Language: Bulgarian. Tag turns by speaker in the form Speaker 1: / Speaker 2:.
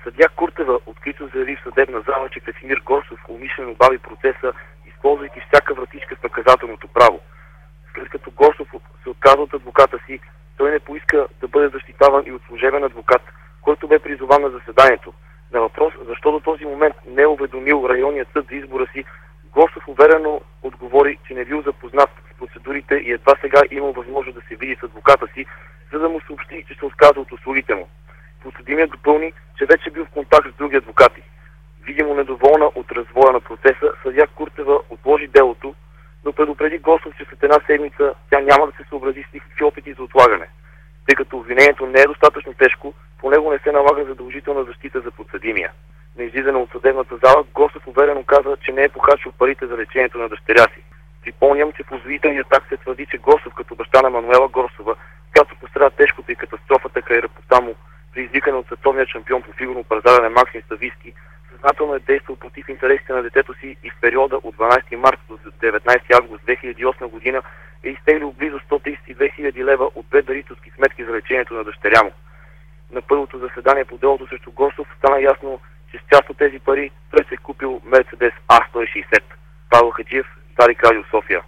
Speaker 1: Съдия Куртева открито заяви в съдебна зала, че Красимир Горсов умишлено бави процеса, използвайки всяка вратичка в наказателното право. След като Горсов се отказа от адвоката си, той не поиска да бъде защитаван и от служебен адвокат, който бе призован на заседанието. На въпрос защо до този момент не е уведомил районният съд за избора си, Горсов уверено отговори, че не бил запознат с процедурите и едва сега имал възможност да се види с адвоката си, за да му съобщи, че се отказва от услугите му. Подсъдимият допълни, че вече бил в контакт с други адвокати. Видимо недоволна от развоя на процеса, съдия Куртева отложи делото, но предупреди Горсов, че след една седмица тя няма да се съобрази с никакви опити за отлагане. Тъй като обвинението не е достатъчно тежко, по него не се налага задължителна защита за подсъдимия. На излизане от съдебната зала, Горсов уверено каза, че не е похарчил парите за лечението на дъщеря си. Припомням, че в обвинителният акт се твърди, че Горсов като баща на Мануела Горсова, която пострада тежкото и катастрофата край рапота му, предизвикана от световния шампион по фигурно пързаляне Максим Ставийски, съзнателно е действал против интересите на детето си и в периода от 12 март до 19 август 2008 година е изтеглил близо 132 000 лева от две дарителски сметки за лечението на дъщеря му. На първото заседание по делото срещу Горсов стана ясно, че с част от тези пари той се е купил Мерцедес А160. Павел Хаджиев, Дарик Радио, София.